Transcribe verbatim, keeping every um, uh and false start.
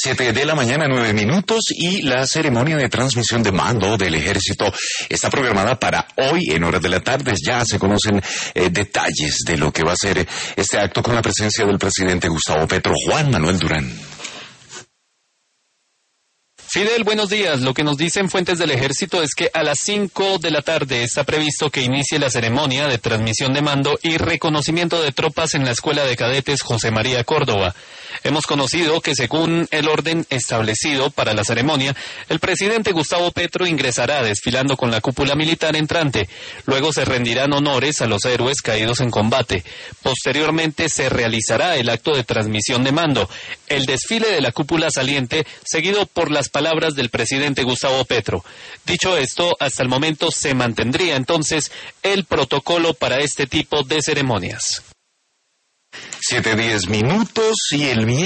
Siete de la mañana, nueve minutos, y la ceremonia de transmisión de mando del ejército está programada para hoy en horas de la tarde. Ya se conocen eh, detalles de lo que va a ser este acto con la presencia del presidente Gustavo Petro. Juan Manuel Durán. Fidel, buenos días. Lo que nos dicen fuentes del ejército es que a las cinco de la tarde está previsto que inicie la ceremonia de transmisión de mando y reconocimiento de tropas en la Escuela de Cadetes José María Córdoba. Hemos conocido que según el orden establecido para la ceremonia, el presidente Gustavo Petro ingresará desfilando con la cúpula militar entrante. Luego se rendirán honores a los héroes caídos en combate. Posteriormente se realizará el acto de transmisión de mando, el desfile de la cúpula saliente, seguido por las palabras del presidente Gustavo Petro. Dicho esto, hasta el momento se mantendría entonces el protocolo para este tipo de ceremonias. Siete, diez minutos y el